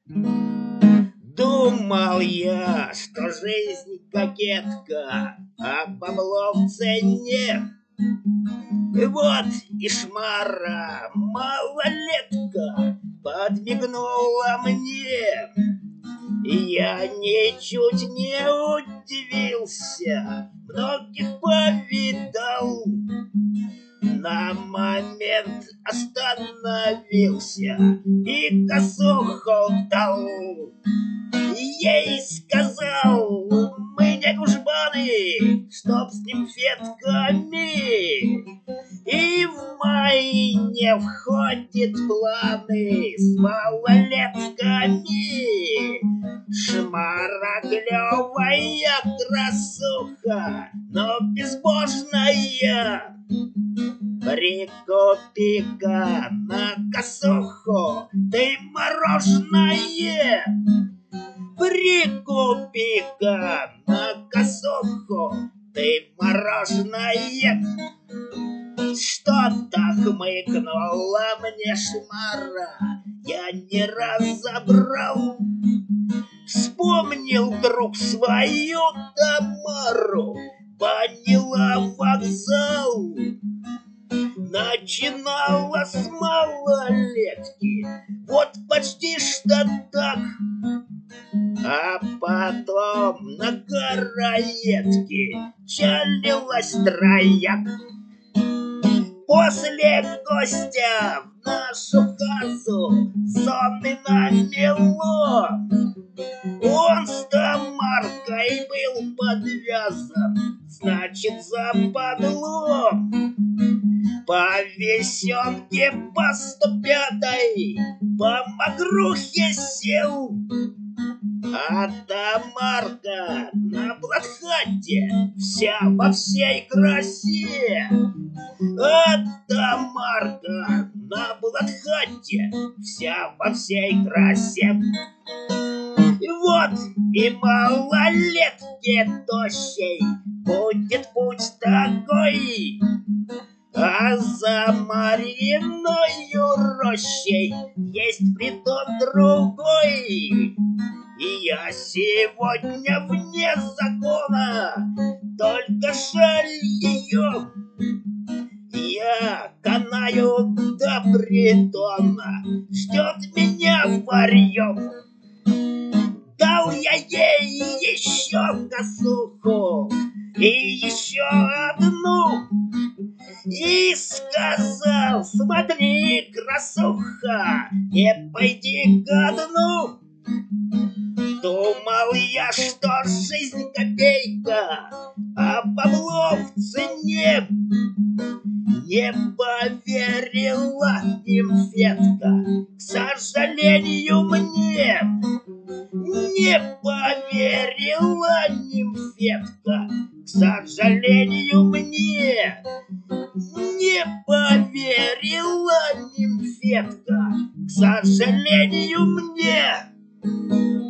Думал я, что жизнь кокетка, а бабло в цене. И вот и шмара малолетка подмигнула мне. И я ничуть не удивился, многих повидал. На момент остановился и косуху дал. Ей сказал, мы не дружбаны, чтоб с нимфетками. И в мои не входит планы с малолетками. Шмара клевая красуха, но безбожная. Прикупи-ка на косуху ты мороженое. Прикупи-ка на косуху ты мороженое. Что так мыкнула мне шмара, я не разобрал. Вспомнил вдруг свою Тамару, поняла вокзал. Начинала с малолетки, вот почти что так. А потом на гороедке чалилась трояк. После гостя в нашу хату сонный намело. Он с Тамаркой был подвязан, значит, западло. По весенке по 105-й по Магрухе сел. А Тамарка на Блатхате вся во всей красе. А Тамарка на Блатхате вся во всей красе. И вот и малолетке тощей будет путь такой. А за Марьиною рощей есть притон другой. И я сегодня вне закона, только жаль ее. Я канаю до притона, ждет меня варьем. Дал я ей еще косуху и еще одну. И сказал, смотри, красуха, не пойди ко дну. Думал я, что жизнь копейка, а бабло в цене. Не поверила нимфетка, к сожалению мне. Не поверила нимфетка, к сожалению мне. Не поверила нимфетка, к сожалению мне.